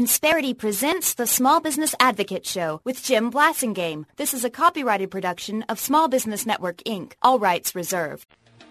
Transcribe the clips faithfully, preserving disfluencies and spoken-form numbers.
Insperity presents the Small Business Advocate Show with Jim Blasingame. This is a copyrighted production of Small Business Network, Incorporated. All rights reserved.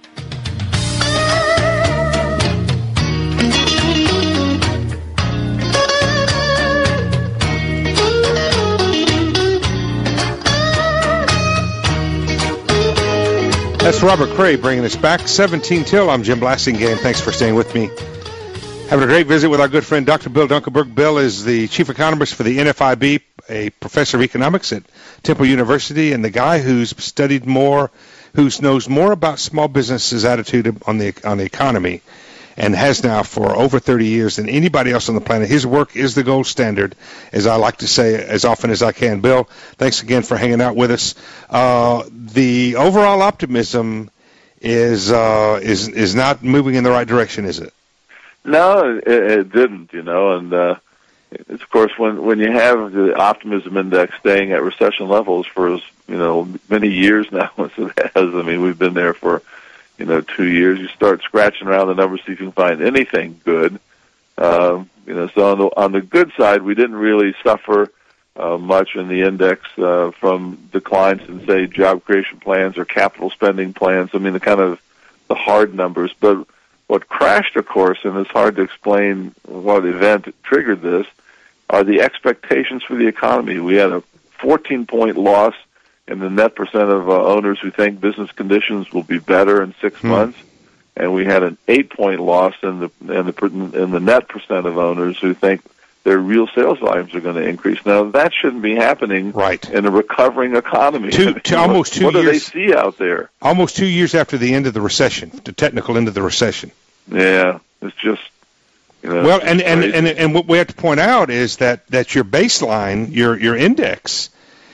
That's Robert Cray bringing us back. seventeen till. I'm Jim Blasingame. Thanks for staying with me. Having a great visit with our good friend, Doctor Bill Dunkelberg. Bill is the chief economist for the N F I B, a professor of economics at Temple University, and the guy who's studied more, who knows more about small businesses' attitude on the on the economy, and has now for over thirty years than anybody else on the planet. His work is the gold standard, as I like to say as often as I can. Bill, thanks again for hanging out with us. Uh, the overall optimism is uh, is is not moving in the right direction, is it? No, it, it didn't, you know, and uh, it's, of course, when, when you have the optimism index staying at recession levels for, you know, many years now, as it has, I mean, we've been there for, you know, two years, you start scratching around the numbers, see if you can find anything good. Um, you know, so on the, on the good side, we didn't really suffer uh, much in the index uh, from declines in, say, job creation plans or capital spending plans. I mean, the kind of the hard numbers, but what crashed, of course, and it's hard to explain what event triggered this, are the expectations for the economy. We had a fourteen-point loss in the net percent of uh, owners who think business conditions will be better in six hmm. months, and we had an eight-point loss in the in the in the net percent of owners who think their real sales volumes are going to increase. Now, that shouldn't be happening right. in a recovering economy. Two, I mean, two, almost two what years. What do they see out there? Almost two years after the end of the recession, the technical end of the recession. Yeah, it's just, you know. Well, and, and, and, and what we have to point out is that, that your baseline, your your index,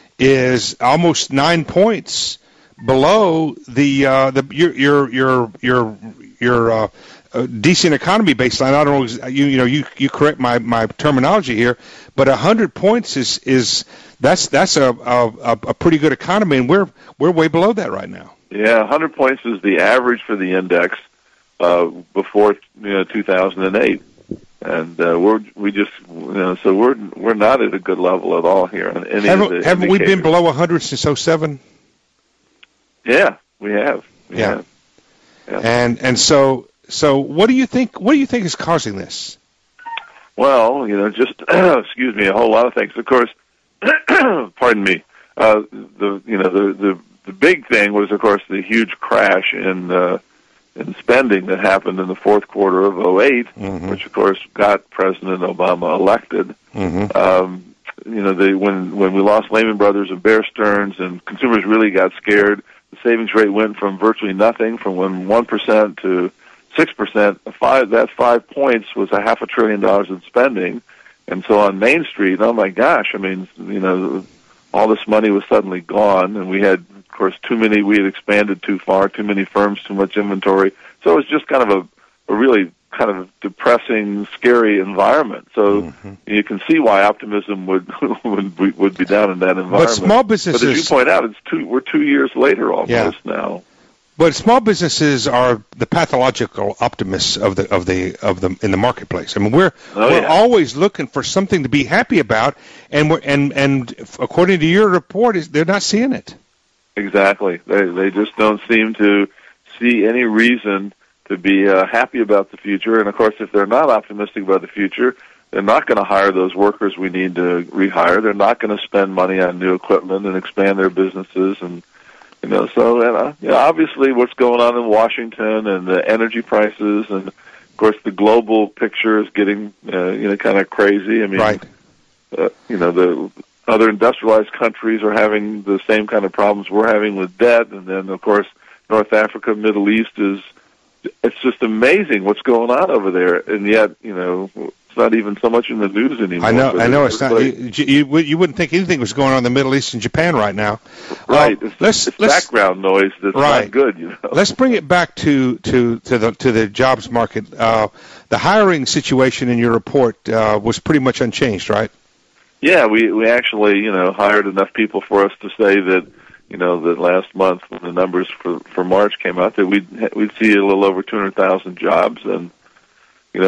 is almost nine points below the uh, the your your your your your uh, uh, decent economy baseline. I don't know, you you know you, you correct my, my terminology here, but a hundred points is is that's that's a, a a pretty good economy, and we're we're way below that right now. Yeah, a hundred points is the average for the index uh, before you know two thousand eight. And uh, we're we just you know so we're we're not at a good level at all here on any haven't, of the haven't we been indicators. below one hundred since oh seven? Yeah, we have. We yeah. have. yeah, and and so so what do you think? What do you think is causing this? Well, you know, just excuse me, a whole lot of things. Of course, pardon me. Uh, the you know the, the the big thing was, of course, the huge crash in. Uh, in spending that happened in the fourth quarter of oh eight, mm-hmm. which, of course, got President Obama elected. Mm-hmm. Um, you know, they, when when we lost Lehman Brothers and Bear Stearns and consumers really got scared, the savings rate went from virtually nothing, from when one percent to six percent. Five, that five points was a half a trillion dollars in spending. And so on Main Street, oh, my gosh, I mean, you know, all this money was suddenly gone, and we had, of course, too many, we had expanded too far, too many firms, too much inventory. So it was just kind of a, a really kind of depressing, scary environment. So mm-hmm. you can see why optimism would would, be, would be down in that environment. But small businesses, but as you point out, it's two, we're two years later almost yeah. now. But small businesses are the pathological optimists of the of the of the in the marketplace. I mean, we're oh, we're yeah. always looking for something to be happy about, and we're and and according to your report, is they're not seeing it. Exactly. They they just don't seem to see any reason to be uh, happy about the future. And of course, if they're not optimistic about the future, they're not going to hire those workers we need to rehire. They're not going to spend money on new equipment and expand their businesses and. You know, so and, uh, you know, obviously what's going on in Washington and the energy prices, and of course the global picture is getting uh, you know kind of crazy. I mean, right. uh, you know, the other industrialized countries are having the same kind of problems we're having with debt, and then of course North Africa, Middle East is. It's just amazing what's going on over there, and yet you know. It's not even so much in the news anymore. I know. I know. It's not. You, you, you wouldn't think anything was going on in the Middle East and Japan right now, right? Uh, it's, let's, it's let's, background noise that's right. not good. You know. Let's bring it back to, to, to the to the jobs market. Uh, the hiring situation in your report uh, was pretty much unchanged, right? Yeah, we we actually you know hired enough people for us to say that you know that last month when the numbers for for March came out that we'd we'd see a little over two hundred thousand jobs, and you know that's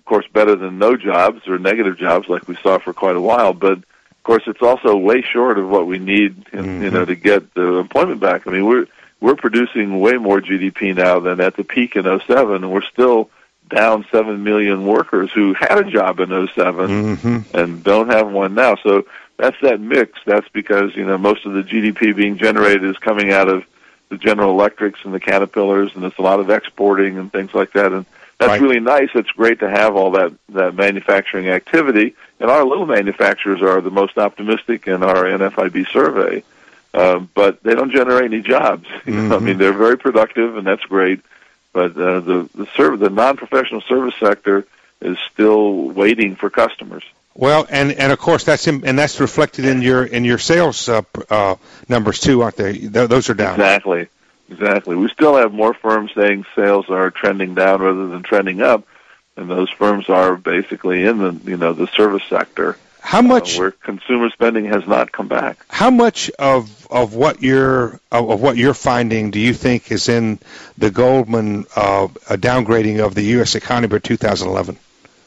of course, better than no jobs or negative jobs like we saw for quite a while. But of course, it's also way short of what we need, in, mm-hmm. you know, to get the employment back. I mean, we're we're producing way more G D P now than at the peak in oh seven, and we're still down seven million workers who had a job in oh seven mm-hmm. and don't have one now. So that's that mix. That's because, you know, most of the G D P being generated is coming out of the General Electrics and the Caterpillars, and there's a lot of exporting and things like that. And that's right. Really nice. It's great to have all that, that manufacturing activity. And our little manufacturers are the most optimistic in our N F I B survey. Um, but they don't generate any jobs. You know? Mm-hmm. I mean, they're very productive, and that's great. But uh, the the, serv- the non-professional service sector is still waiting for customers. Well, and, and of course that's in, and that's reflected in your in your sales uh, uh, numbers too, aren't they? Th- those are down. Exactly, exactly. We still have more firms saying sales are trending down rather than trending up, and those firms are basically in the you know the service sector. How much uh, where consumer spending has not come back? How much of of what you're of, of what you're finding do you think is in the Goldman uh, downgrading of the U S economy for two thousand eleven?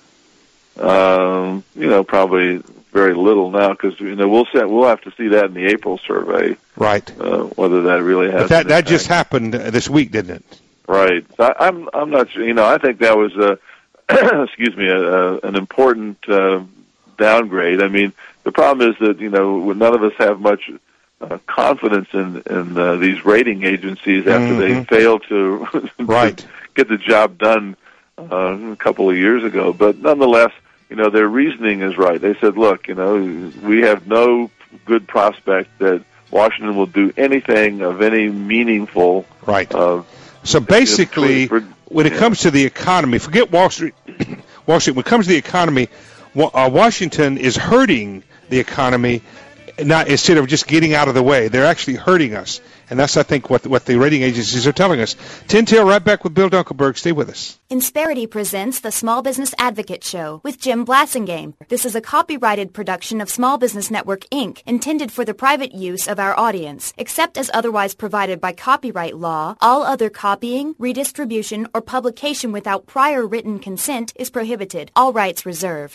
Um, you know, probably very little now because you know we'll set, we'll have to see that in the April survey, right? Uh, whether that really has. But that that just happened this week, didn't it? Right. So I, I'm I'm not sure. You know, I think that was a excuse me a, a, an important uh, downgrade. I mean, the problem is that you know none of us have much uh, confidence in in uh, these rating agencies after mm-hmm. they fail to, right. to get the job done uh, a couple of years ago. But nonetheless, you know, their reasoning is right. They said, look, you know, we have no good prospect that Washington will do anything of any meaningful. Right. Uh, so basically, for, when it yeah. comes to the economy, forget Wall Street. Wall Street. When it comes to the economy, uh, Washington is hurting the economy, not instead of just getting out of the way. They're actually hurting us, and that's I think what what the rating agencies are telling us. Tin Tail, right back with Bill Dunkelberg. Stay with us. Insperity presents the Small Business Advocate Show with Jim Blassingame. This is a copyrighted production of Small Business Network, Incorporated, intended for the private use of our audience. Except as otherwise provided by copyright law, all other copying, redistribution, or publication without prior written consent is prohibited. All rights reserved.